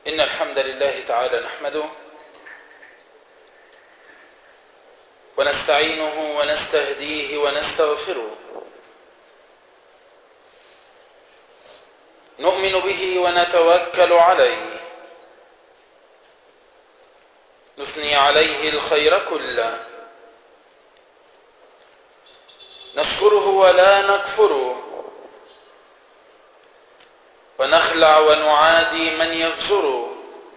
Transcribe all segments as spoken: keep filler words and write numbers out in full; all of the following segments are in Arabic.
إن الحمد لله تعالى نحمده ونستعينه ونستهديه ونستغفره، نؤمن به ونتوكل عليه، نثني عليه الخير كله، نشكره ولا نكفره، ونخلع ونعادي من يفجره،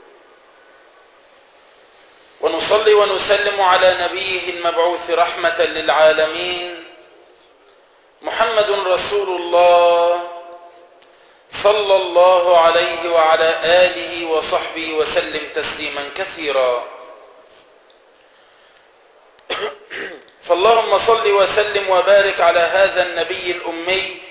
ونصلي ونسلم على نبيه المبعوث رحمة للعالمين محمد رسول الله صلى الله عليه وعلى آله وصحبه وسلم تسليما كثيرا. فاللهم صل وسلم وبارك على هذا النبي الأمي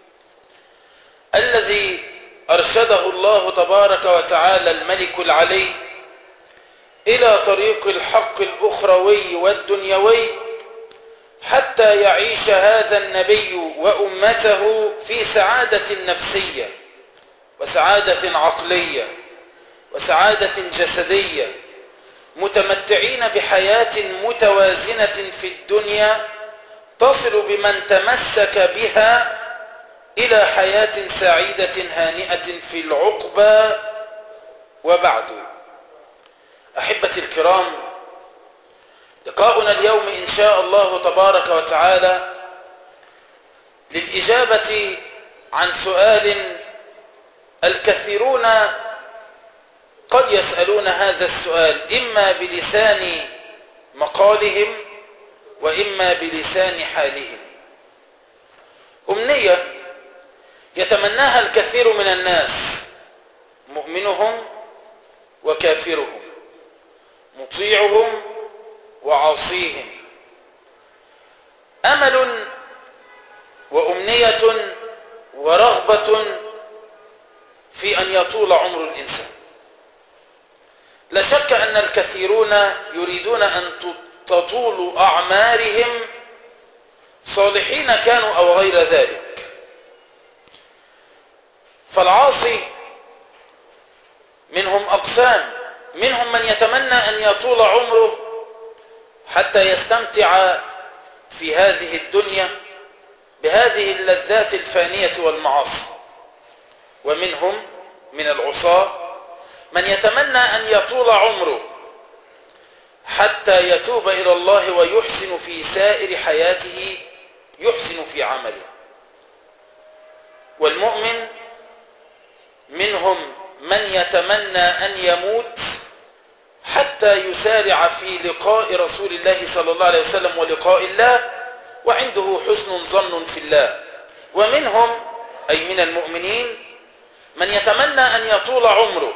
الذي أرشده الله تبارك وتعالى الملك العلي إلى طريق الحق الأخروي والدنيوي، حتى يعيش هذا النبي وأمته في سعادة نفسية وسعادة عقلية وسعادة جسدية، متمتعين بحياة متوازنة في الدنيا تصل بمن تمسك بها إلى حياة سعيدة هانئة في العقبى. وبعد، أحبتي الكرام، لقاؤنا اليوم إن شاء الله تبارك وتعالى للإجابة عن سؤال الكثيرون قد يسألون هذا السؤال إما بلسان مقالهم وإما بلسان حالهم. أمنية يتمناها الكثير من الناس، مؤمنهم وكافرهم، مطيعهم وعاصيهم، أمل وأمنية ورغبة في أن يطول عمر الإنسان. لا شك أن الكثيرون يريدون أن تطول أعمارهم، صالحين كانوا أو غير ذلك. فالعاصي منهم أقسام، منهم من يتمنى أن يطول عمره حتى يستمتع في هذه الدنيا بهذه اللذات الفانية والمعاصي، ومنهم من العصاة من يتمنى أن يطول عمره حتى يتوب إلى الله ويحسن في سائر حياته، يحسن في عمله. والمؤمن منهم من يتمنى أن يموت حتى يسارع في لقاء رسول الله صلى الله عليه وسلم ولقاء الله، وعنده حسن ظن في الله. ومنهم أي من المؤمنين من يتمنى أن يطول عمره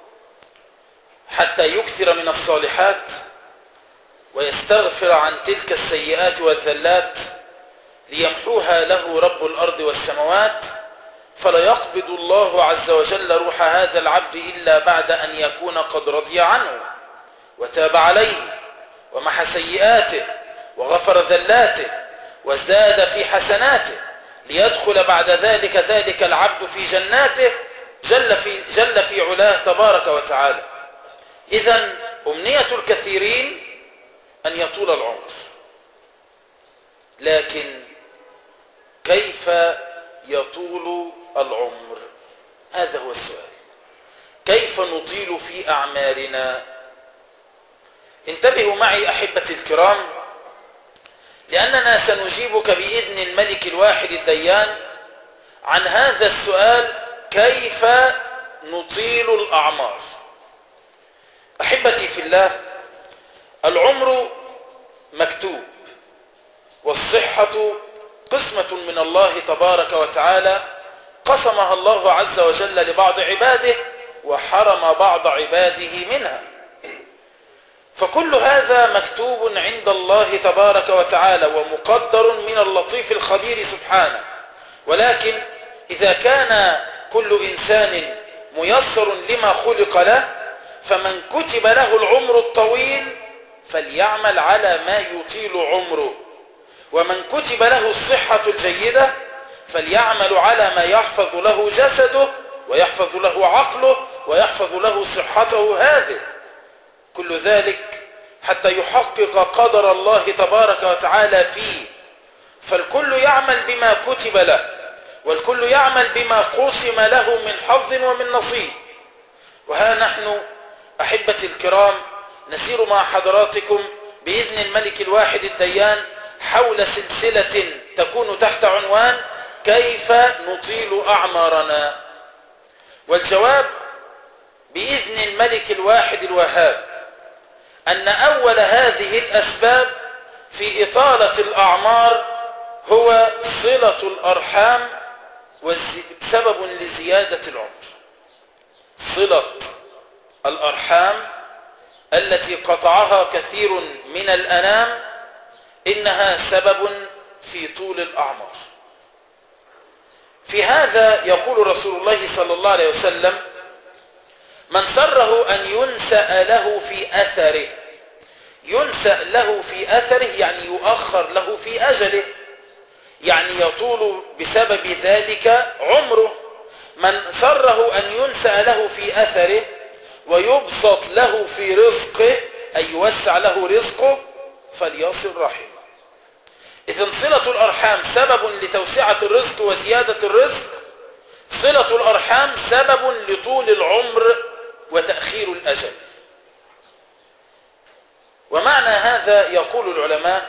حتى يكثر من الصالحات ويستغفر عن تلك السيئات والذلات ليمحوها له رب الأرض والسماوات، فلا يقبض الله عز وجل روح هذا العبد إلا بعد أن يكون قد رضي عنه وتاب عليه ومحى سيئاته وغفر ذلاته وازداد في حسناته، ليدخل بعد ذلك ذلك العبد في جناته جل في, جل في علاه تبارك وتعالى. إذن أمنية الكثيرين أن يطول العمر، لكن كيف يطول العمر؟ هذا هو السؤال. كيف نطيل في أعمارنا؟ انتبهوا معي أحبتي الكرام، لأننا سنجيبك بإذن الملك الواحد الديان عن هذا السؤال: كيف نطيل الأعمار؟ أحبتي في الله، العمر مكتوب، والصحة قسمة من الله تبارك وتعالى قسمها الله عز وجل لبعض عباده وحرم بعض عباده منها، فكل هذا مكتوب عند الله تبارك وتعالى ومقدر من اللطيف الخبير سبحانه. ولكن إذا كان كل إنسان ميسر لما خلق له، فمن كتب له العمر الطويل فليعمل على ما يطيل عمره، ومن كتب له الصحة الجيدة فليعمل على ما يحفظ له جسده ويحفظ له عقله ويحفظ له صحته هذه، كل ذلك حتى يحقق قدر الله تبارك وتعالى فيه. فالكل يعمل بما كتب له، والكل يعمل بما قسم له من حظ ومن نصيب. وها نحن أحبتي الكرام نسير مع حضراتكم بإذن الملك الواحد الديان حول سلسلة تكون تحت عنوان كيف نطيل أعمارنا. والجواب بإذن الملك الواحد الوهاب أن أول هذه الأسباب في إطالة الأعمار هو صلة الأرحام سبب لزيادة العمر. صلة الأرحام التي قطعها كثير من الأنام إنها سبب في طول الأعمار. في هذا يقول رسول الله صلى الله عليه وسلم: من سره أن ينسأ له في أثره. ينسأ له في أثره يعني يؤخر له في أجله، يعني يطول بسبب ذلك عمره. من سره أن ينسأ له في أثره ويبسط له في رزقه أي يوسع له رزقه فليصل رحمه. إذن صلة الأرحام سبب لتوسعة الرزق وزيادة الرزق. صلة الأرحام سبب لطول العمر وتأخير الأجل. ومعنى هذا يقول العلماء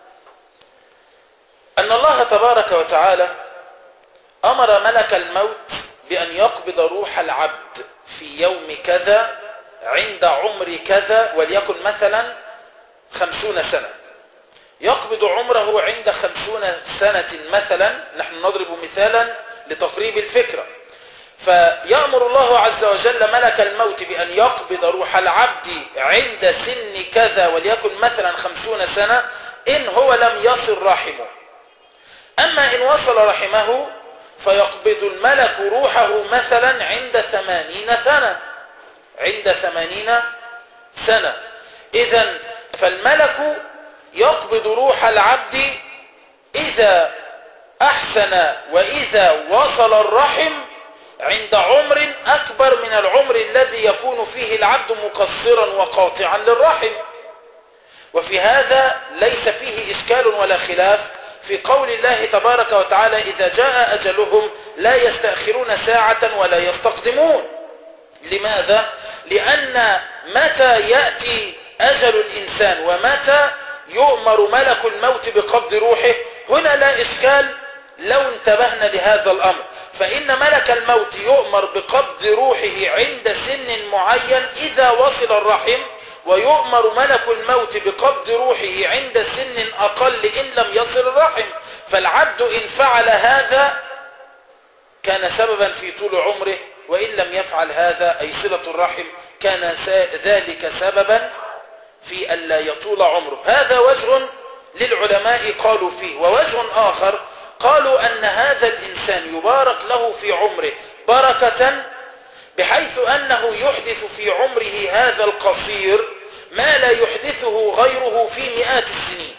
أن الله تبارك وتعالى أمر ملك الموت بأن يقبض روح العبد في يوم كذا عند عمر كذا، وليكن مثلا خمسون سنة. يقبض عمره عند خمسون سنة مثلا، نحن نضرب مثالا لتقريب الفكرة. فيأمر الله عز وجل ملك الموت بأن يقبض روح العبد عند سن كذا وليكن مثلا خمسون سنة إن هو لم يصل رحمه. أما إن وصل رحمه فيقبض الملك روحه مثلا عند ثمانين سنة عند ثمانين سنة. إذن فالملك يقبض روح العبد إذا أحسن وإذا وصل الرحم عند عمر أكبر من العمر الذي يكون فيه العبد مقصرا وقاطعا للرحم. وفي هذا ليس فيه إشكال ولا خلاف في قول الله تبارك وتعالى: إذا جاء أجلهم لا يستأخرون ساعة ولا يستقدمون. لماذا؟ لأن متى يأتي أجل الإنسان ومتى يؤمر ملك الموت بقبض روحه هنا لا إشكال لو انتبهنا لهذا الأمر. فإن ملك الموت يؤمر بقبض روحه عند سن معين إذا وصل الرحم، ويؤمر ملك الموت بقبض روحه عند سن أقل إن لم يصل الرحم. فالعبد إن فعل هذا كان سببا في طول عمره، وإن لم يفعل هذا أي صلة الرحم كان ذلك سببا في ألا يطول عمره. هذا وجه للعلماء قالوا فيه. ووجه آخر قالوا أن هذا الإنسان يبارك له في عمره بركة بحيث أنه يحدث في عمره هذا القصير ما لا يحدثه غيره في مئات السنين.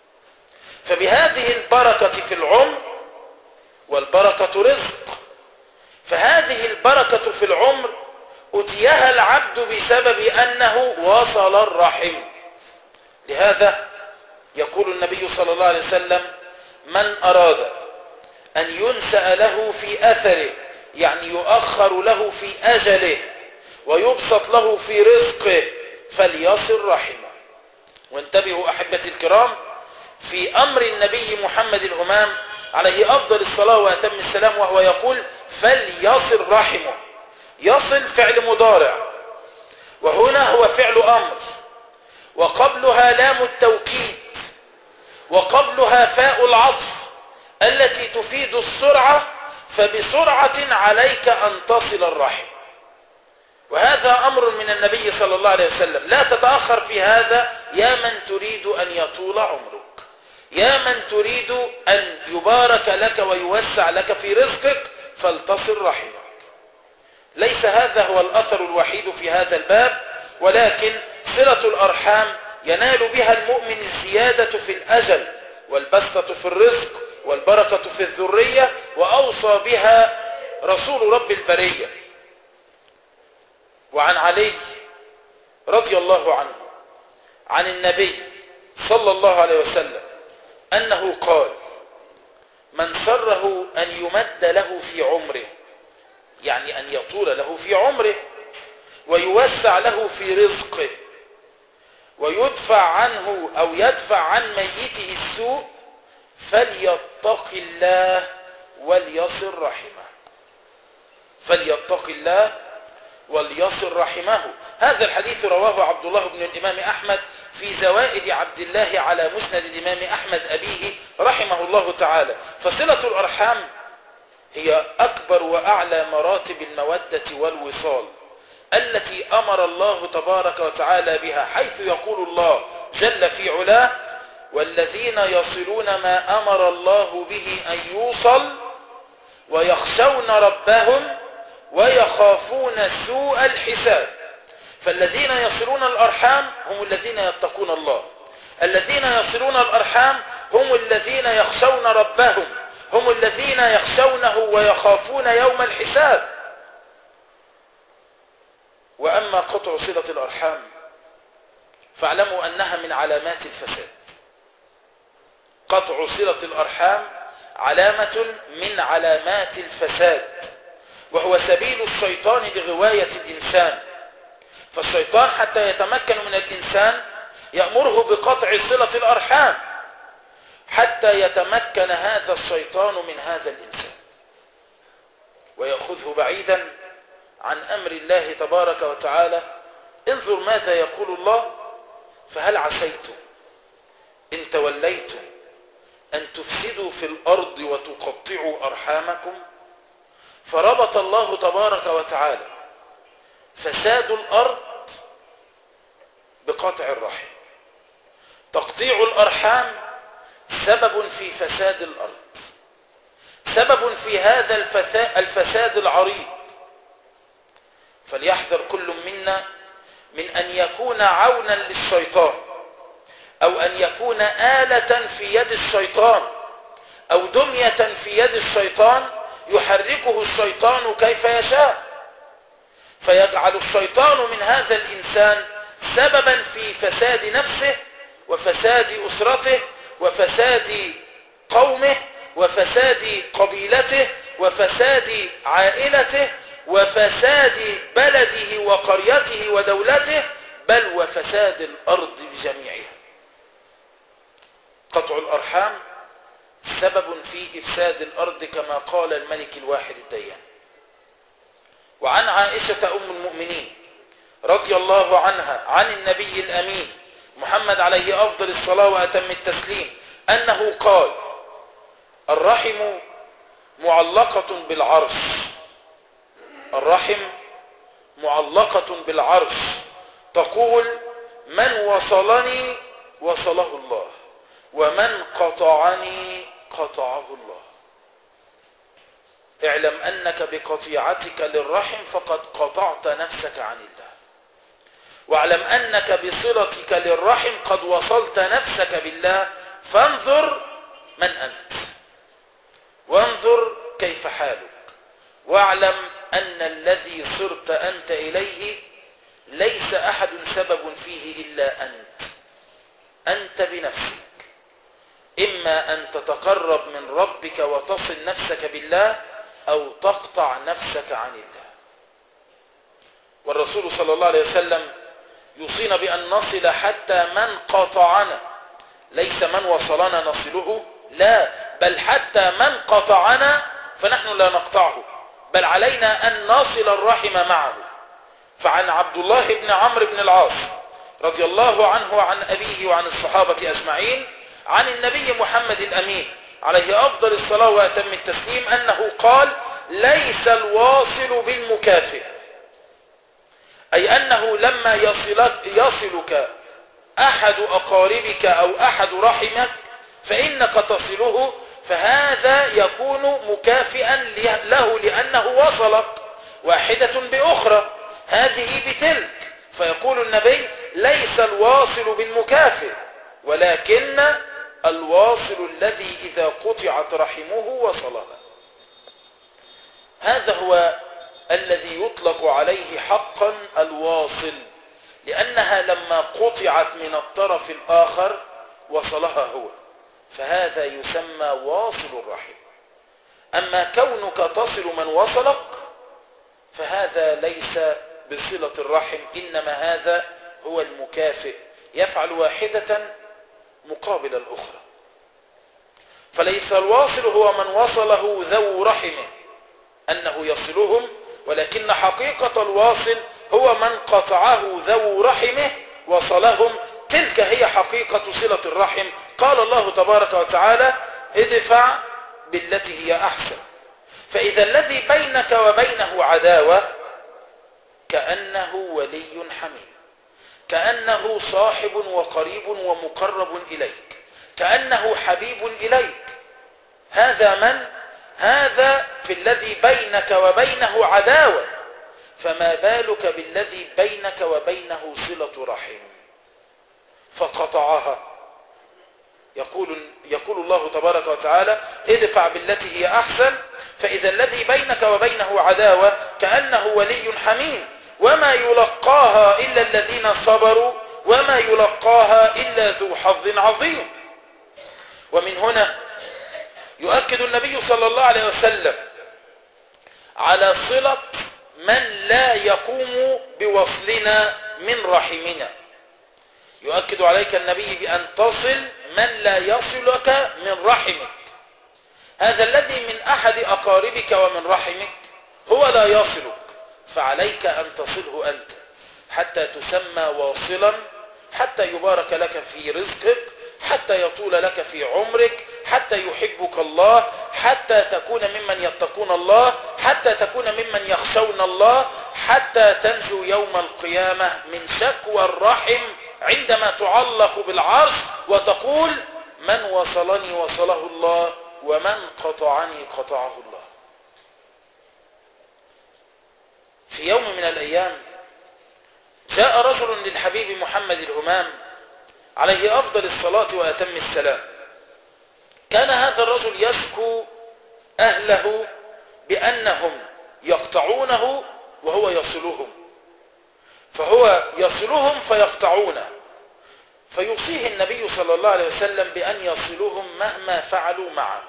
فبهذه البركة في العمر، والبركة رزق، فهذه البركة في العمر أتيها العبد بسبب أنه وصل الرحم. لهذا يقول النبي صلى الله عليه وسلم: من أراد أن ينسأ له في أثره يعني يؤخر له في أجله ويبسط له في رزقه فليصل رحمه. وانتبهوا أحبتي الكرام في أمر النبي محمد الأمام عليه أفضل الصلاة وأتم السلام، وهو يقول: فليصل رحمه. يصل فعل مضارع، وهنا هو فعل أمر، وقبلها لام التوكيد، وقبلها فاء العطف التي تفيد السرعة، فبسرعة عليك أن تصل الرحم. وهذا أمر من النبي صلى الله عليه وسلم، لا تتأخر في هذا يا من تريد أن يطول عمرك، يا من تريد أن يبارك لك ويوسع لك في رزقك فلتصل رحمك. ليس هذا هو الأثر الوحيد في هذا الباب، ولكن صلة الأرحام ينال بها المؤمن الزيادة في الأجل والبسطة في الرزق والبركة في الذرية، وأوصى بها رسول رب البرية. وعن علي رضي الله عنه عن النبي صلى الله عليه وسلم أنه قال: من سره أن يمد له في عمره، يعني أن يطول له في عمره، ويوسع له في رزقه، ويدفع عنه أو يدفع عن ميته السوء، فليتق الله وليصل رحمه. فليتق الله وليصل رحمه. هذا الحديث رواه عبد الله بن الإمام أحمد في زوائد عبد الله على مسند الإمام أحمد أبيه رحمه الله تعالى. فصلة الأرحام هي أكبر وأعلى مراتب المودة والوصال التي أمر الله تبارك وتعالى بها، حيث يقول الله جل في علاه: والذين يصلون ما أمر الله به أن يوصل ويخشون ربهم ويخافون سوء الحساب. فالذين يصلون الأرحام هم الذين يتقون الله، الذين يصلون الأرحام هم الذين يخشون ربهم، هم الذين يخشونه ويخافون يوم الحساب. وأما قطع صلة الأرحام فاعلموا أنها من علامات الفساد. قطع صلة الأرحام علامة من علامات الفساد، وهو سبيل الشيطان لغواية الإنسان. فالشيطان حتى يتمكن من الإنسان يأمره بقطع صلة الأرحام، حتى يتمكن هذا الشيطان من هذا الإنسان ويأخذه بعيدا عن أمر الله تبارك وتعالى. انظر ماذا يقول الله: فهل عسيتم إن توليتم أن تفسدوا في الأرض وتقطعوا أرحامكم. فربط الله تبارك وتعالى فساد الأرض بقطع الرحم. تقطيع الأرحام سبب في فساد الأرض، سبب في هذا الفساد العريض. فليحذر كل منا من أن يكون عونا للشيطان، أو أن يكون آلة في يد الشيطان، أو دمية في يد الشيطان يحركه الشيطان كيف يشاء، فيجعل الشيطان من هذا الإنسان سببا في فساد نفسه وفساد أسرته وفساد قومه وفساد قبيلته وفساد عائلته وفساد بلده وقريته ودولته، بل وفساد الأرض بجميعها. قطع الأرحام سبب في إفساد الأرض كما قال الملك الواحد الديان. وعن عائشة أم المؤمنين رضي الله عنها عن النبي الأمين محمد عليه أفضل الصلاة وأتم التسليم أنه قال: الرحم معلقة بالعرش، الرحم معلقة بالعرش، تقول: من وصلني وصله الله، ومن قطعني قطعه الله. اعلم أنك بقطيعتك للرحم فقد قطعت نفسك عن الله، واعلم أنك بصلتك للرحم قد وصلت نفسك بالله. فانظر من أنت، وانظر كيف حالك، واعلم أن الذي صرت أنت إليه ليس أحد سبب فيه إلا أنت. أنت بنفسك إما أن تتقرب من ربك وتصل نفسك بالله، أو تقطع نفسك عن الله. والرسول صلى الله عليه وسلم يوصينا بأن نصل حتى من قطعنا، ليس من وصلنا نصله، لا، بل حتى من قطعنا فنحن لا نقطعه، بل علينا أن نصل الرحم معه. فعن عبد الله بن عمرو بن العاص رضي الله عنه وعن أبيه وعن الصحابة أجمعين عن النبي محمد الأمين عليه أفضل الصلاة وأتم التسليم أنه قال: ليس الواصل بالمكافئ، أي أنه لما يصلك يصلك أحد أقاربك أو أحد رحمك فإنك تصله، فهذا يكون مكافئا له لأنه وصلك واحدة بأخرى، هذه بتلك. فيقول النبي: ليس الواصل بالمكافئ، ولكن الواصل الذي إذا قطعت رحمه وصلها. هذا هو الذي يطلق عليه حقا الواصل، لأنها لما قطعت من الطرف الآخر وصلها هو، فهذا يسمى واصل الرحم. أما كونك تصل من وصلك فهذا ليس بصلة الرحم، إنما هذا هو المكافئ، يفعل واحدة مقابل الأخرى. فليس الواصل هو من وصله ذو رحمه أنه يصلهم، ولكن حقيقة الواصل هو من قطعه ذو رحمه وصلهم. تلك هي حقيقة صلة الرحم. قال الله تبارك وتعالى: ادفع بالتي هي أحسن. فإذا الذي بينك وبينه عداوة كأنه ولي حميم، كأنه صاحب وقريب ومقرب إليك، كأنه حبيب إليك. هذا من؟ هذا في الذي بينك وبينه عداوة، فما بالك بالذي بينك وبينه صلة رحم فقطعها. يقول, يقول الله تبارك وتعالى: ادفع بالتي هي أحسن. فإذا الذي بينك وبينه عداوة كأنه ولي حميم، وما يلقاها إلا الذين صبروا وما يلقاها إلا ذو حظ عظيم. ومن هنا يؤكد النبي صلى الله عليه وسلم على صلة من لا يقوم بوصلنا من رحمنا. يؤكد عليك النبي بأن تصل من لا يصلك من رحمك. هذا الذي من أحد أقاربك ومن رحمك هو لا يصلك، فعليك أن تصله أنت حتى تسمى واصلا، حتى يبارك لك في رزقك، حتى يطول لك في عمرك، حتى يحبك الله، حتى تكون ممن يتقون الله، حتى تكون ممن يخشون الله، حتى تنجو يوم القيامة من شكوى الرحم عندما تعلق بالعرش وتقول: من وصلني وصله الله، ومن قطعني قطعه الله. في يوم من الأيام جاء رجل للحبيب محمد الهمام عليه أفضل الصلاة وأتم السلام. كان هذا الرجل يشكو أهله بأنهم يقطعونه وهو يصلهم، فهو يصلهم فيقطعونه، فيوصيه النبي صلى الله عليه وسلم بأن يصلهم مهما فعلوا معه.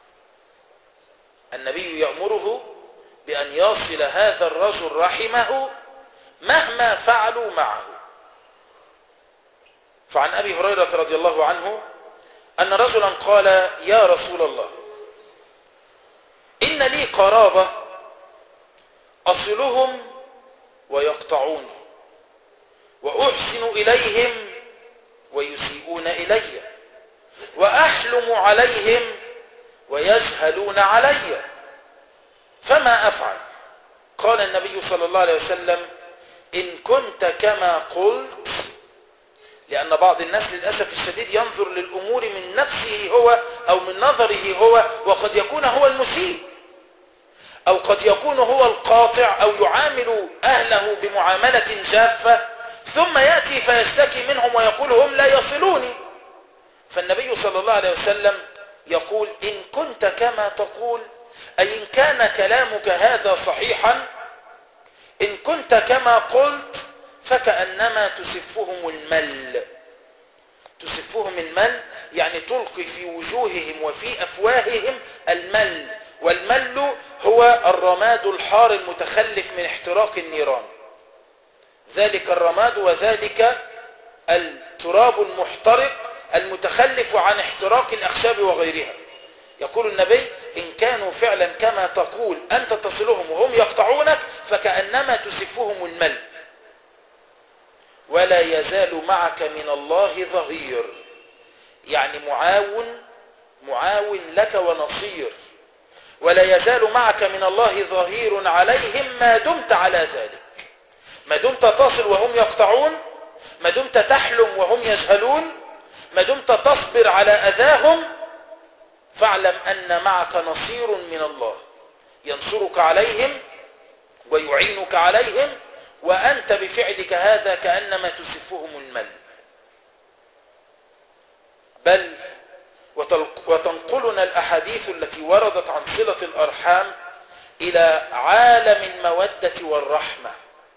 النبي يأمره بأن يصل هذا الرجل رحمه مهما فعلوا معه. فعن أبي هريرة رضي الله عنه أن رجلا قال: يا رسول الله، إن لي قرابة أصلهم ويقطعوني، وأحسن إليهم ويسيئون إلي، وأحلم عليهم ويجهلون علي، فما أفعل؟ قال النبي صلى الله عليه وسلم: إن كنت كما قلت، لأن بعض الناس للأسف الشديد ينظر للأمور من نفسه هو أو من نظره هو، وقد يكون هو المسيء، أو قد يكون هو القاطع، أو يعامل أهله بمعاملة جافة، ثم يأتي فيشتكي منهم ويقول: هم لا يصلوني. فالنبي صلى الله عليه وسلم يقول: إن كنت كما تقول، أي إن كان كلامك هذا صحيحا، إن كنت كما قلت فكأنما تسفهم المل. تسفهم المل يعني تلقي في وجوههم وفي أفواههم المل، والمل هو الرماد الحار المتخلف من احتراق النيران. ذلك الرماد وذلك التراب المحترق المتخلف عن احتراق الأخشاب وغيرها. يقول النبي: إن كانوا فعلا كما تقول أنت تصلهم وهم يقطعونك فكأنما تسفهم المل. ولا يزال معك من الله ظهير، يعني معاون معاون لك ونصير. ولا يزال معك من الله ظهير عليهم ما دمت على ذلك، ما دمت تصل وهم يقطعون، ما دمت تحلم وهم يجهلون، ما دمت تصبر على أذاهم، فاعلم أن معك نصير من الله ينصرك عليهم ويعينك عليهم، وأنت بفعلك هذا كأنما تسفهم المل. بل وتنقلنا الأحاديث التي وردت عن صلة الأرحام إلى عالم المودة والرحمة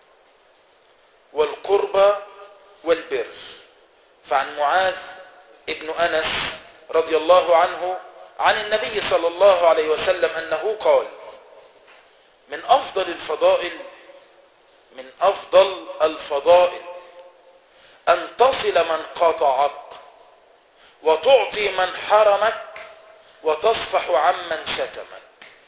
والقربى والبر. فعن معاذ ابن أنس رضي الله عنه عن النبي صلى الله عليه وسلم أنه قال: من أفضل الفضائل من أفضل الفضائل أن تصل من قاطعك، وتعطي من حرمك، وتصفح عمن شتمك.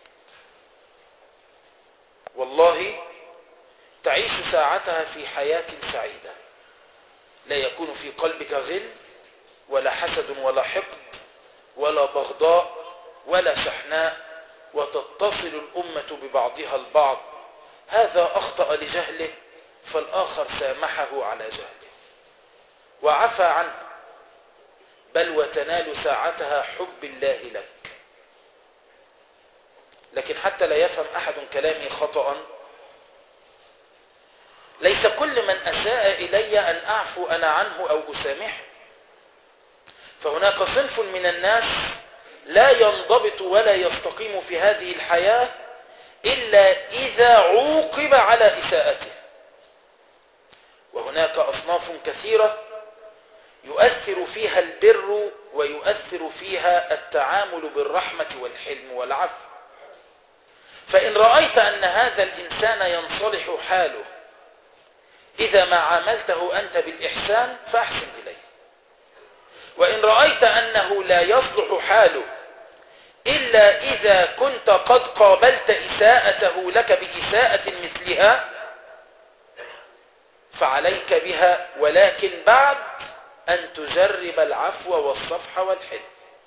والله تعيش ساعتها في حياة سعيدة، لا يكون في قلبك غل ولا حسد ولا حقد ولا بغضاء ولا شحناء، وتتصل الأمة ببعضها البعض. هذا أخطأ لجهله فالآخر سامحه على جهله وعفى عنه، بل وتنال ساعتها حب الله لك. لكن حتى لا يفهم أحد كلامي خطأ، ليس كل من أساء إلي أن أعفو أنا عنه أو أسامحه. فهناك صنف من الناس لا ينضبط ولا يستقيم في هذه الحياة إلا إذا عوقب على إساءته. وهناك أصناف كثيرة يؤثر فيها البر ويؤثر فيها التعامل بالرحمة والحلم والعفو. فإن رأيت أن هذا الإنسان ينصلح حاله إذا ما عاملته أنت بالإحسان فأحسن إليه، وإن رأيت أنه لا يصلح حاله إلا إذا كنت قد قابلت إساءته لك بإساءة مثلها فعليك بها، ولكن بعد أن تجرب العفو والصفح والحلم.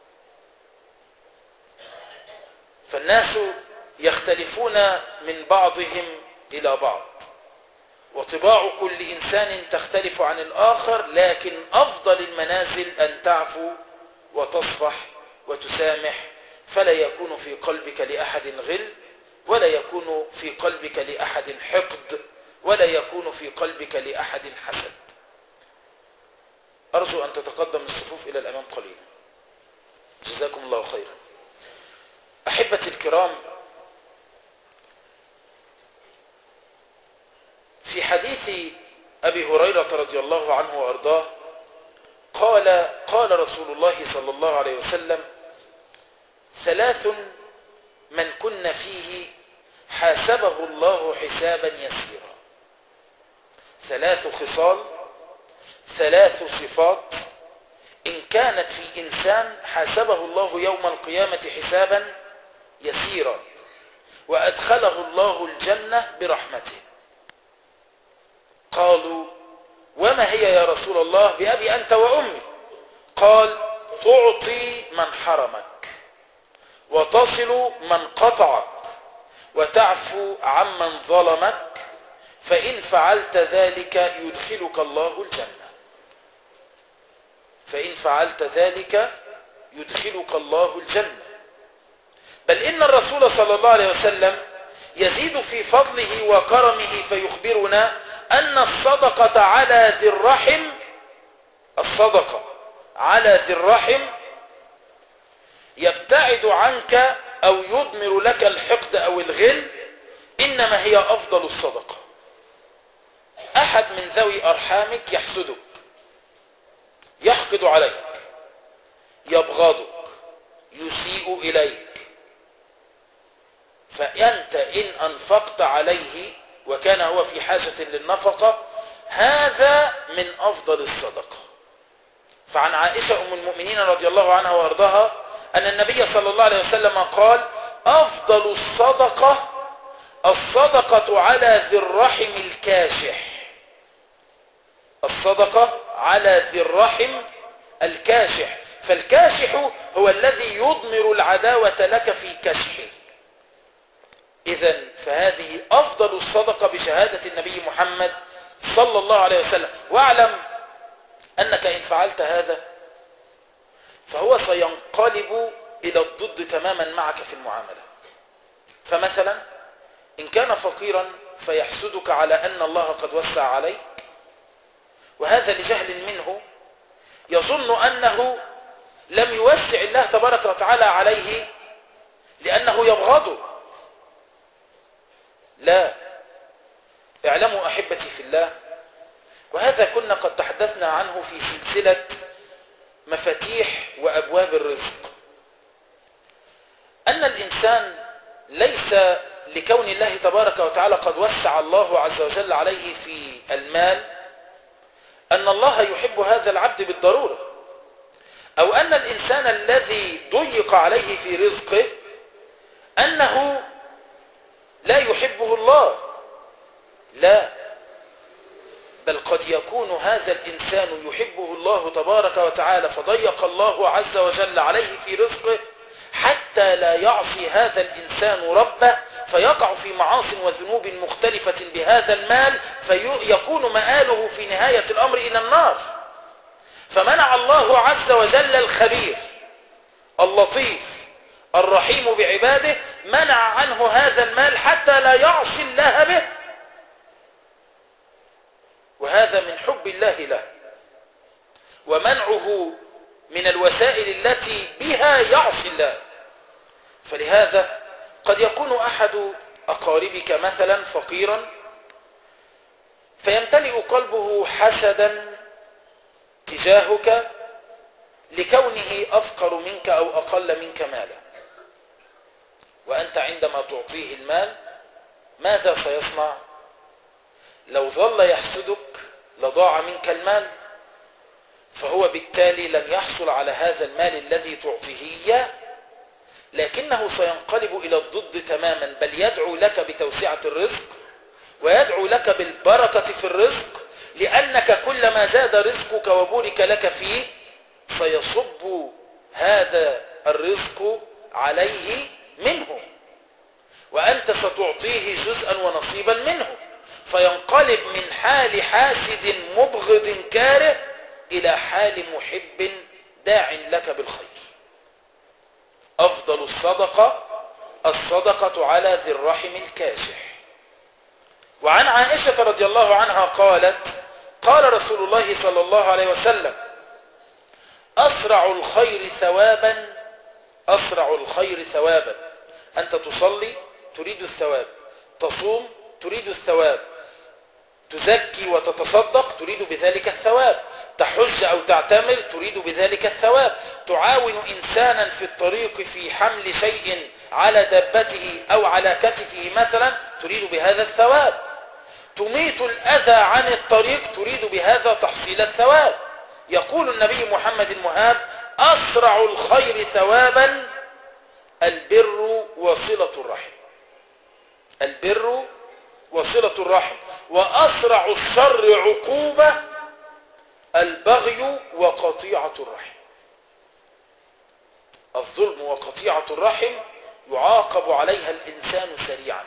فالناس يختلفون من بعضهم إلى بعض، وطباع كل إنسان تختلف عن الآخر، لكن أفضل المنازل أن تعفو وتصفح وتسامح، فلا يكون في قلبك لأحد غل، ولا يكون في قلبك لأحد حقد، ولا يكون في قلبك لأحد حسد. أرجو أن تتقدم الصفوف إلى الأمام قليلا، جزاكم الله خيرا. أحبتي الكرام، في حديث أبي هريرة رضي الله عنه وأرضاه قال قال رسول الله صلى الله عليه وسلم: ثلاث من كن فيه حاسبه الله حسابا يسيرا. ثلاث خصال، ثلاث صفات، إن كانت في إنسان حاسبه الله يوم القيامة حسابا يسيرا وأدخله الله الجنة برحمته. قالوا: وما هي يا رسول الله؟ بأبي أنت وأمي. قال: تعطي من حرمك، وتصل من قطعك، وتعفو عمن ظلمك، فإن فعلت ذلك يدخلك الله الجنة. فإن فعلت ذلك يدخلك الله الجنة. بل إن الرسول صلى الله عليه وسلم يزيد في فضله وكرمه فيخبرنا أن الصدقة على ذي الرحم الصدقة على ذي الرحم يبتعد عنك أو يضمر لك الحقد أو الغل، إنما هي أفضل الصدقة. أحد من ذوي أرحامك يحسدك، يحقد عليك، يبغضك، يسيء إليك، فأنت إن أنفقت عليه وكان هو في حاجة للنفقة، هذا من أفضل الصدقة. فعن عائشة أم المؤمنين رضي الله عنها وأرضاها أن النبي صلى الله عليه وسلم قال: أفضل الصدقة الصدقة على ذي الرحم الكاشح. الصدقة على ذي الرحم الكاشح، فالكاشح هو الذي يضمر العداوة لك في كشحه. إذن فهذه أفضل الصدقة بشهادة النبي محمد صلى الله عليه وسلم. واعلم أنك إن فعلت هذا فهو سينقلب إلى الضد تماما معك في المعاملة. فمثلا إن كان فقيرا فيحسدك على أن الله قد وسع عليك، وهذا لجهل منه، يظن أنه لم يوسع الله تبارك وتعالى عليه لأنه يبغضه، لا. اعلموا أحبتي في الله، وهذا كنا قد تحدثنا عنه في سلسلة مفاتيح وأبواب الرزق، أن الإنسان ليس لكون الله تبارك وتعالى قد وسع الله عز وجل عليه في المال أن الله يحب هذا العبد بالضرورة، أو أن الإنسان الذي ضيق عليه في رزقه أنه لا يحبه الله، لا، بل قد يكون هذا الإنسان يحبه الله تبارك وتعالى فضيق الله عز وجل عليه في رزقه حتى لا يعصي هذا الإنسان ربه فيقع في معاص وذنوب مختلفة بهذا المال فيكون مآله في نهاية الأمر إلى النار. فمنع الله عز وجل الخبير اللطيف الرحيم بعباده، منع عنه هذا المال حتى لا يعصي الله به، وهذا من حب الله له ومنعه من الوسائل التي بها يعصي الله. فلهذا قد يكون أحد أقاربك مثلا فقيرا فيمتلئ قلبه حسدا تجاهك لكونه أفقر منك أو أقل منك مالا، وأنت عندما تعطيه المال ماذا سيصنع؟ لو ظل يحسدك لضاع منك المال، فهو بالتالي لن يحصل على هذا المال الذي تعطيه إياه، لكنه سينقلب إلى الضد تماما، بل يدعو لك بتوسعة الرزق ويدعو لك بالبركة في الرزق، لأنك كلما زاد رزقك وبورك لك فيه سيصب هذا الرزق عليه منه، وأنت ستعطيه جزءا ونصيبا منه، فينقلب من حال حاسد مبغض كاره إلى حال محب داع لك بالخير. أفضل الصدقة الصدقة على ذي الرحم الكاشح. وعن عائشة رضي الله عنها قالت: قال رسول الله صلى الله عليه وسلم: أسرع الخير ثوابا أسرع الخير ثوابا أنت تصلي تريد الثواب، تصوم تريد الثواب، تزكي وتتصدق تريد بذلك الثواب، تحج أو تعتمر تريد بذلك الثواب، تعاون إنسانا في الطريق في حمل شيء على دابته أو على كتفه مثلا تريد بهذا الثواب، تميت الأذى عن الطريق تريد بهذا تحصيل الثواب. يقول النبي محمد المهاب: أسرع الخير ثوابا البر وصلة الرحم. البر وصلة الرحم. وأسرع الشر عقوبة البغي وقطيعة الرحم. الظلم وقطيعة الرحم يعاقب عليها الإنسان سريعا.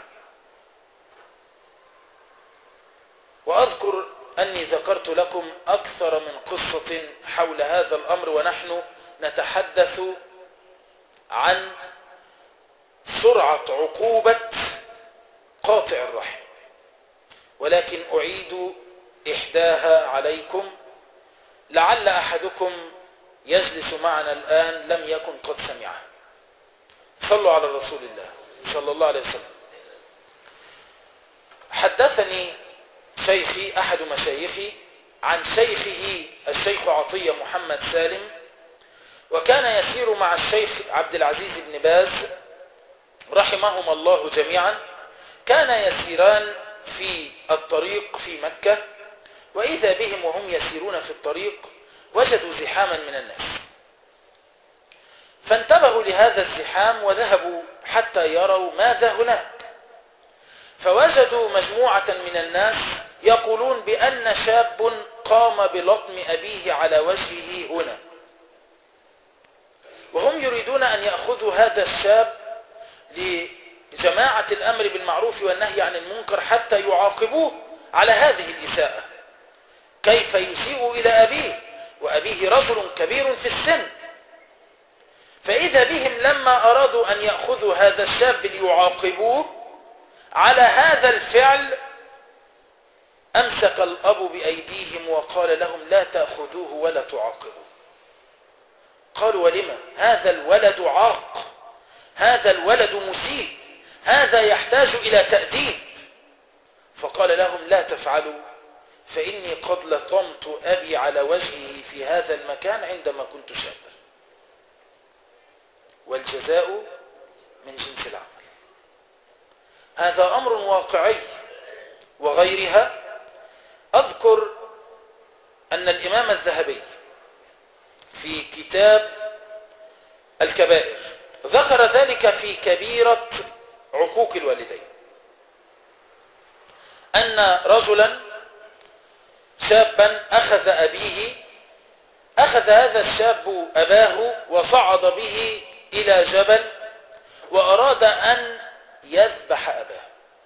وأذكر أني ذكرت لكم أكثر من قصة حول هذا الأمر ونحن نتحدث عن سرعة عقوبة قاطع الرحم، ولكن أعيد إحداها عليكم لعل أحدكم يجلس معنا الآن لم يكن قد سمعها. صلوا على رسول الله صلى الله عليه وسلم. حدثني شيخي أحد مشايخي عن شيخه الشيخ عطية محمد سالم، وكان يسير مع الشيخ عبد العزيز بن باز رحمهما الله جميعا. كان يسيران في الطريق في مكة، وإذا بهم وهم يسيرون في الطريق وجدوا زحاما من الناس، فانتبهوا لهذا الزحام وذهبوا حتى يروا ماذا هناك، فوجدوا مجموعة من الناس يقولون بأن شاب قام بلطم أبيه على وجهه هنا، وهم يريدون أن يأخذوا هذا الشاب لجماعة الأمر بالمعروف والنهي عن المنكر حتى يعاقبوه على هذه الإساءة. كيف يسيء إلى أبيه وأبيه رجل كبير في السن؟ فإذا بهم لما أرادوا أن يأخذوا هذا الشاب ليعاقبوه على هذا الفعل أمسك الأب بأيديهم وقال لهم: لا تأخذوه ولا تعاقبوه. قالوا: ولما؟ هذا الولد عاق، هذا الولد مسيء، هذا يحتاج إلى تأديب. فقال لهم لا تفعلوا فإني قد لطمت أبي على وجهه في هذا المكان عندما كنت شابا. والجزاء من جنس العمل. هذا أمر واقعي. وغيرها أذكر أن الإمام الذهبي في كتاب الكبائر ذكر ذلك في كبيرة عقوق الوالدين، أن رجلا شابا أخذ أبيه أخذ هذا الشاب أباه وصعد به إلى جبل وأراد أن يذبح أباه،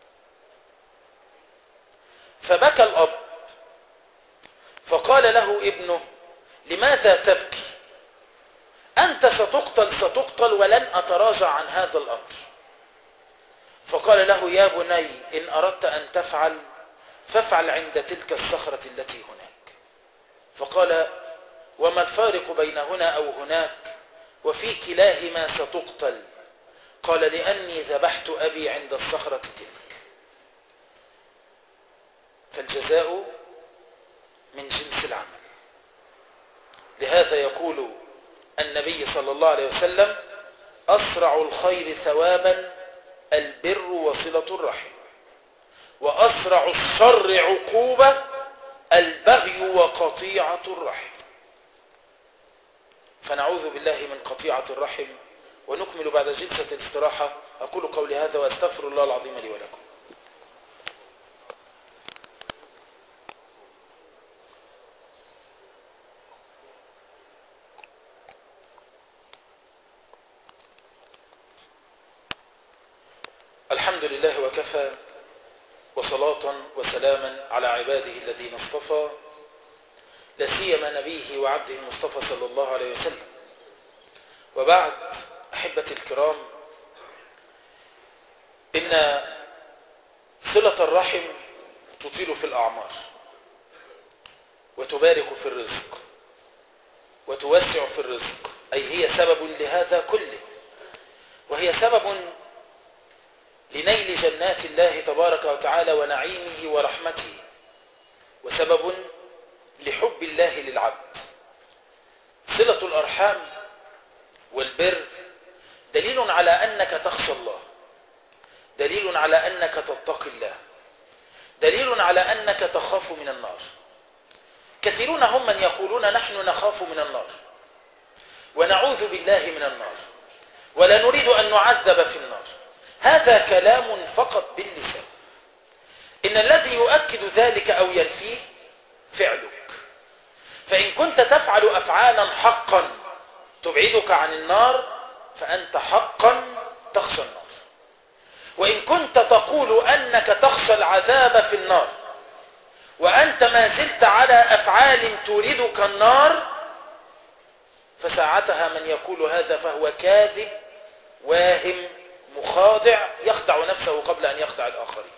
فبكى الأب فقال له ابنه لماذا تبكي؟ أنت ستقتل ستقتل ولن أتراجع عن هذا الأمر. فقال له يا بني إن أردت أن تفعل فافعل عند تلك الصخرة التي هناك. فقال وما الفارق بين هنا أو هناك وفي كلاهما ستقتل؟ قال لأني ذبحت أبي عند الصخرة تلك. فالجزاء من جنس العمل. لهذا يقول النبي صلى الله عليه وسلم أسرع الخير ثوابا البر وصلة الرحم، وأسرع الشر عقوبة البغي وقطيعة الرحم. فنعوذ بالله من قطيعة الرحم. ونكمل بعد جلسة الاستراحة. أقول قولي هذا وأستغفر الله العظيم لي ولكم. الحمد لله وكفى، وصلاة وسلاما على عباده الذين اصطفى، لا سيما نبيه وعبده المصطفى صلى الله عليه وسلم. وبعد، أحبتي الكرام، إن صلة الرحم تطيل في الأعمار وتبارك في الرزق وتوسع في الرزق، أي هي سبب لهذا كله، وهي سبب لنيل جنات الله تبارك وتعالى ونعيمه ورحمته، وسبب لحب الله للعبد. صلة الأرحام والبر دليل على أنك تخشى الله، دليل على أنك تتقي الله، دليل على أنك تخاف من النار. كثيرون هم من يقولون نحن نخاف من النار ونعوذ بالله من النار ولا نريد أن نعذب في النار. هذا كلام فقط باللسان. إن الذي يؤكد ذلك أو ينفيه فعلك. فإن كنت تفعل أفعالا حقا تبعدك عن النار فأنت حقا تخشى النار. وإن كنت تقول أنك تخشى العذاب في النار وأنت ما زلت على أفعال توردك النار فساعتها من يقول هذا فهو كاذب واهم مخادع يخدع نفسه قبل أن يخدع الآخرين.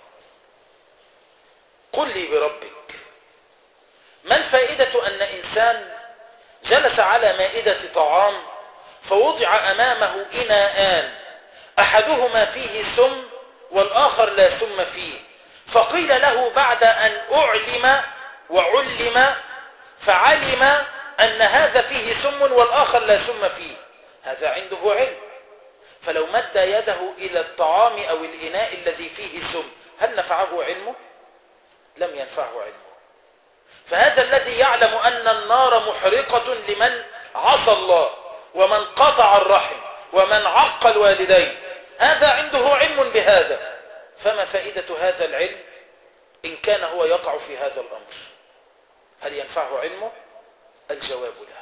قل لي بربك، ما الفائدة أن إنسان جلس على مائدة طعام فوضع أمامه إناءان أحدهما فيه سم والآخر لا سم فيه، فقيل له بعد أن أعلم وعلم فعلم أن هذا فيه سم والآخر لا سم فيه، هذا عنده علم. فلو مد يده إلى الطعام أو الإناء الذي فيه سم هل نفعه علمه؟ لم ينفعه علمه. فهذا الذي يعلم أن النار محرقة لمن عصى الله ومن قطع الرحم ومن عق الوالدين، هذا عنده علم بهذا، فما فائدة هذا العلم إن كان هو يقع في هذا الأمر؟ هل ينفعه علمه؟ الجواب لا.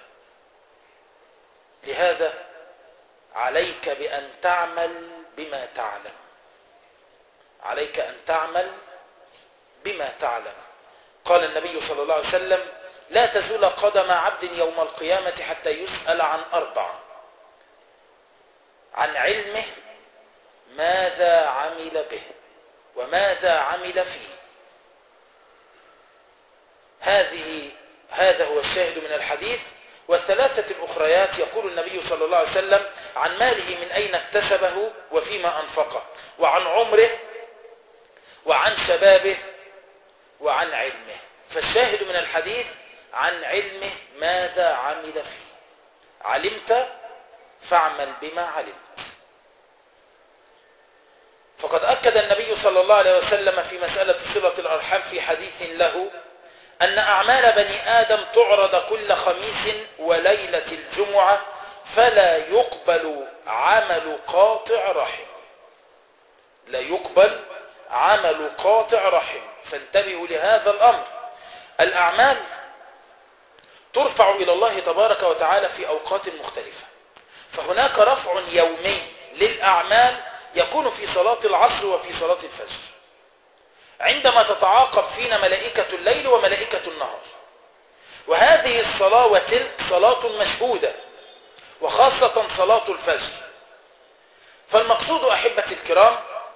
لهذا عليك بأن تعمل بما تعلم، عليك أن تعمل بما تعلم. قال النبي صلى الله عليه وسلم لا تزول قدم عبد يوم القيامة حتى يسأل عن أربع: عن علمه ماذا عمل به وماذا عمل فيه. هذه هذا هو الشاهد من الحديث. والثلاثة الأخريات يقول النبي صلى الله عليه وسلم عن ماله من أين اكتسبه وفيما أنفقه، وعن عمره وعن شبابه وعن علمه. فالشاهد من الحديث عن علمه ماذا عمل فيه. علمت فاعمل بما علمت. فقد أكد النبي صلى الله عليه وسلم في مسألة صلة الأرحام في حديث له أن أعمال بني آدم تعرض كل خميس وليلة الجمعة فلا يقبل عمل قاطع رحم. لا يقبل عمل قاطع رحم. فانتبهوا لهذا الأمر. الأعمال ترفع إلى الله تبارك وتعالى في أوقات مختلفة. فهناك رفع يومي للأعمال يكون في صلاة العصر وفي صلاة الفجر، عندما تتعاقب فينا ملائكة الليل وملائكة النهار. وهذه الصلاة وتلك صلاة مشهودة، وخاصة صلاة الفجر. فالمقصود أحبة الكرام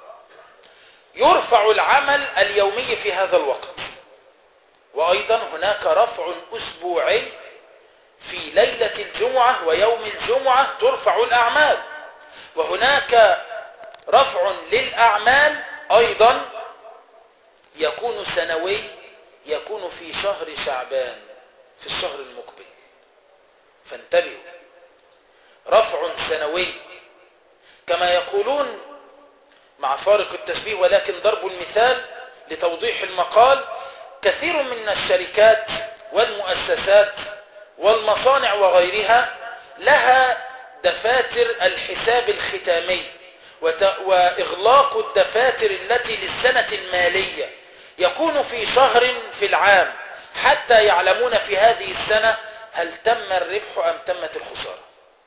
يرفع العمل اليومي في هذا الوقت. وأيضا هناك رفع أسبوعي في ليلة الجمعة ويوم الجمعة ترفع الأعمال. وهناك رفع للأعمال أيضا يكون سنوي، يكون في شهر شعبان في الشهر المقبل. فانتبهوا، رفع سنوي كما يقولون مع فارق التشبيه ولكن ضرب المثال لتوضيح المقال. كثير من الشركات والمؤسسات والمصانع وغيرها لها دفاتر الحساب الختامي وإغلاق الدفاتر التي للسنة المالية يكون في شهر في العام حتى يعلمون في هذه السنة هل تم الربح أم تمت الخسارة.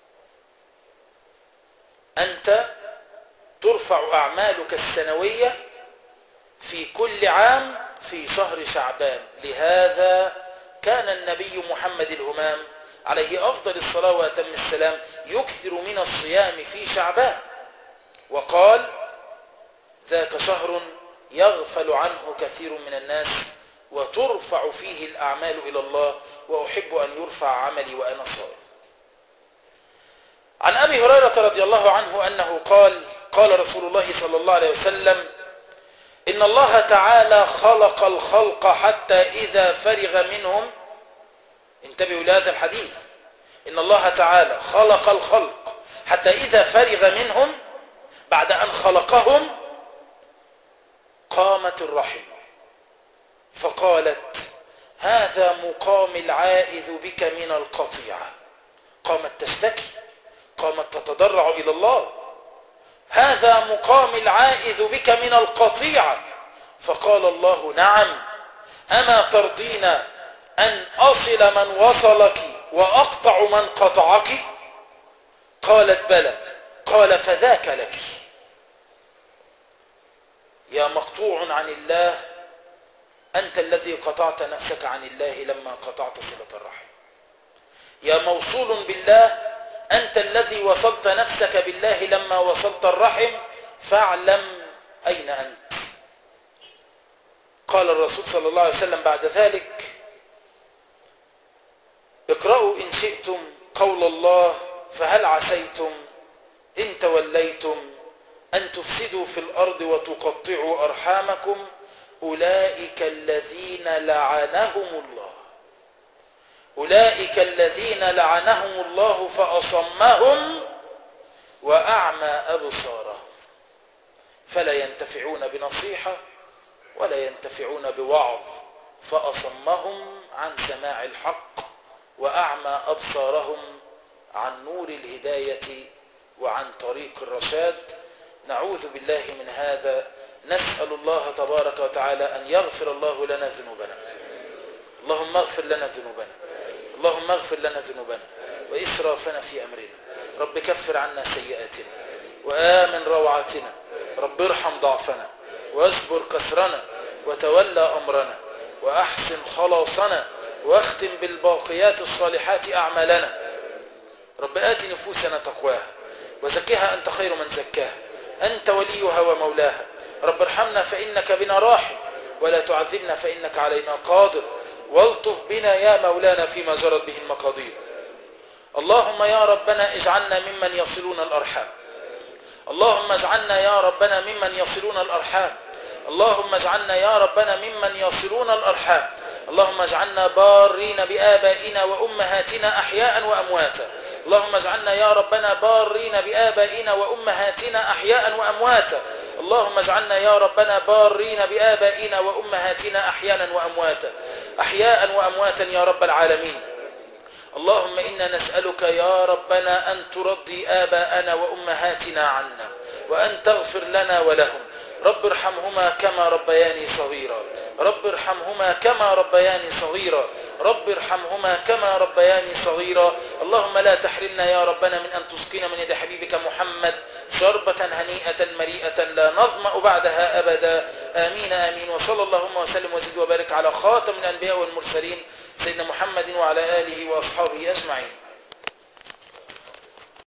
أنت ترفع أعمالك السنوية في كل عام في شهر شعبان. لهذا كان النبي محمد الهمام عليه أفضل الصلاة وأتم السلام يكثر من الصيام في شعبان، وقال ذاك شهر يغفل عنه كثير من الناس وترفع فيه الأعمال إلى الله، وأحب أن يرفع عملي وأنا صائم. عن أبي هريرة رضي الله عنه أنه قال قال رسول الله صلى الله عليه وسلم إن الله تعالى خلق الخلق حتى إذا فرغ منهم. انتبهوا لهذا الحديث. إن الله تعالى خلق الخلق حتى إذا فرغ منهم بعد أن خلقهم قامت الرحم فقالت هذا مقام العائذ بك من القطيعة. قامت تشتكي، قامت تتضرع إلى الله. هذا مقام العائذ بك من القطيعة. فقال الله نعم، أما ترضين أن أصل من وصلك وأقطع من قطعك؟ قالت بلى. قال فذاك لك. يا مقطوع عن الله، أنت الذي قطعت نفسك عن الله لما قطعت صلة الرحم. يا موصول بالله، أنت الذي وصلت نفسك بالله لما وصلت الرحم، فاعلم أين أنت. قال الرسول صلى الله عليه وسلم بعد ذلك اقرأوا إن شئتم قول الله فهل عسيتم إن توليتم أن تفسدوا في الأرض وتقطعوا أرحامكم أولئك الذين لعنهم الله أولئك الذين لعنهم الله فأصمهم وأعمى أبصارهم فلا ينتفعون بنصيحة ولا ينتفعون بوعظ، فأصمهم عن سماع الحق وأعمى أبصارهم عن نور الهداية وعن طريق الرشاد. نعوذ بالله من هذا. نسأل الله تبارك وتعالى أن يغفر الله لنا ذنوبنا. اللهم اغفر لنا ذنوبنا اللهم اغفر لنا ذنوبنا وإسرافنا في أمرنا. رب كفر عنا سيئاتنا وآمن روعاتنا. رب ارحم ضعفنا واجبر كسرنا وتولى أمرنا وأحسن خلاصنا واختم بالباقيات الصالحات أعمالنا. رب آت نفوسنا تقواها وزكها أنت خير من زكاها، أنت وليها ومولاها. رب ارحمنا فإنك بنا راحم ولا تعذبنا فإنك علينا قادر، والطف بنا يا مولانا فيما جرت به المقادير. اللهم يا ربنا اجعلنا ممن يصلون الأرحام اللهم اجعلنا يا ربنا ممن يصلون الأرحام اللهم اجعلنا يا ربنا ممن يصلون الأرحام. اللهم اجعلنا بارين بآبائنا وأمهاتنا أحياء وأمواتا. اللهم اجعلنا يا ربنا بارين بآبائنا وأمهاتنا أحياء وأمواتا. اللهم اجعلنا يا ربنا بارين بآبائنا وأمهاتنا أحياء وأمواتا أحياء وأمواتا يا رب العالمين. اللهم إنا نسألك يا ربنا أن ترضي آباءنا وأمهاتنا عنا، وأن تغفر لنا ولهم. رب ارحمهما كما ربياني صغيرا. رب ارحمهما كما ربياني صغيرا. رب ارحمهما كما ربياني صغيرا. اللهم لا تحرمنا يا ربنا من أن تسقينا من يد حبيبك محمد شربة هنيئة مريئة لا نظمأ بعدها أبدا. آمين آمين. وصلى اللهم وسلم وزد وبارك على خاتم الأنبياء والمرسلين سيدنا محمد وعلى آله وأصحابه أجمعين.